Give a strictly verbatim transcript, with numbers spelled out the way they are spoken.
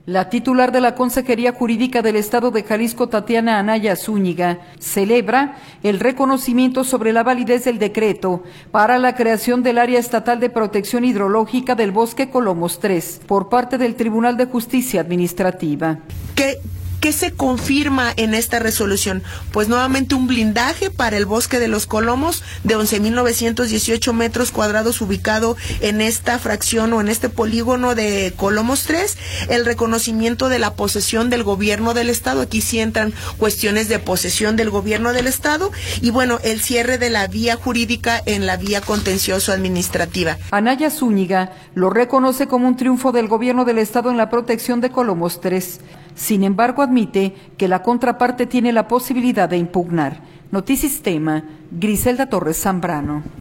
La titular de la Consejería Jurídica del Estado de Jalisco, Tatiana Anaya Zúñiga, celebra el reconocimiento sobre la validez del decreto para la creación del Área Estatal de Protección Hidrológica del Bosque Colomos tres por parte del Tribunal de Justicia Administrativa. ¿Qué, qué se confirma en esta resolución? Pues nuevamente un blindaje para el Bosque de los Colomos de once mil novecientos dieciocho metros cuadrados ubicado en esta fracción o en este polígono de Colomos tres, el reconocimiento de la posesión del gobierno del estado, aquí sí entran cuestiones de posesión del gobierno del estado, y bueno, el cierre de la vía jurídica en la vía contencioso administrativa. Anaya Zúñiga lo reconoce como un triunfo del gobierno del estado en la protección de Colomos tres. Sin embargo, admite que la contraparte tiene la posibilidad de impugnar. Notisistema, Griselda Torres Zambrano.